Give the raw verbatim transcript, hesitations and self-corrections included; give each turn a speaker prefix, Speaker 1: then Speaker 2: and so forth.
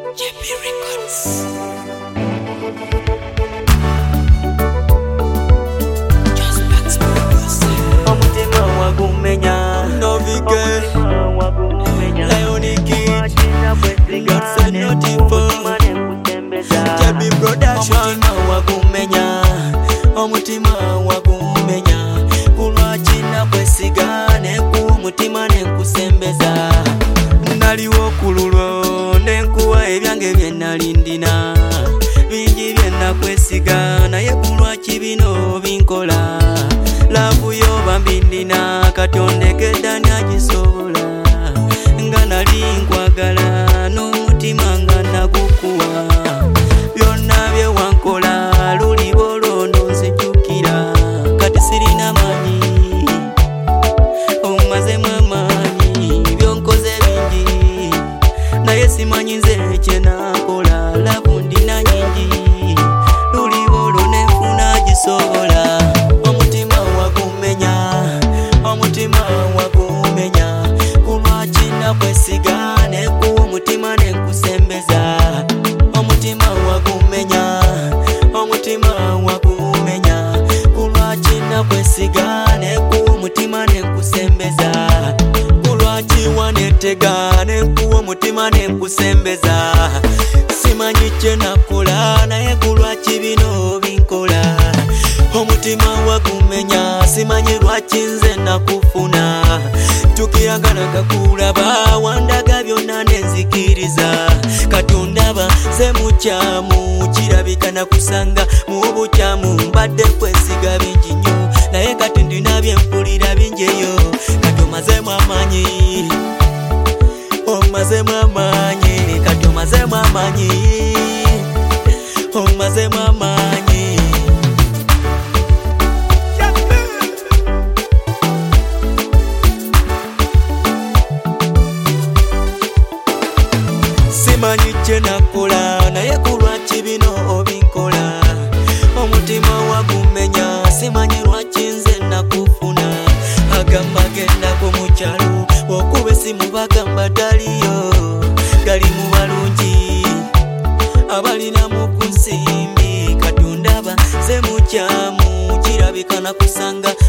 Speaker 1: J P Records. Just Max Producer.
Speaker 2: Omutima wagumenya
Speaker 1: Novike Leoniki
Speaker 2: God's a notiful J P Production
Speaker 1: wagumenya Omutima wagumenya Kulwachina kwesigane Kumutima nenkusembeza Naliwo kululwo Nenkuwa ebyange byenalindina Bingi byena kwesiga Naye kulwachi bino binkola Lavu yo bambindina Katondegedda nagisobola Nga nali nkwagala N'omutima nga nagukuwa Byonna bye wankola Luli bolondo nzijukira Kati sirina manyi Omazemu amanyi Byonkoze bingi Naye simanyi nze kye nakola Lavu ndina nyingi Luli bolo nenfuna gisobola Omutima wagumenya Omutima wagumenya Kulwaki nakwesiga Nekuwa omutima nenkusembeza Omutima wagumenya Omutima wagumenya Kulwaki nakwesiga Nekuwa omutima nenkusembeza Kulwaki wanetega Nekuwa omutima nenkusembeza Simanyi kye nakola Naye kulwaki bino binkola Omutima wagumenya Simanyi lwaki nze nakufuna Tukiyagala kakulaba Wandaga byonna nenzikiriza Katundaba ze mukyamu Kirabika nakusanga mu bukyamu Mbadde kwesiga bingi nnyo Naye kati ndina byempulira bingeyo Kati omazemu amanyi Omazemu amanyi Kati omazemu amanyi Omazemu amanyi Simanyi kye nakola Naye kulwaki bino obinkola Omutima wagumenya Simanyi lwaki nze nakufuna Agamba genda ku mukyalo Okuba essimu bagamba taliyo Gali mu balungi Abalina mu kunsimbi Katundaba ze mukyamu Kirabika nakusanga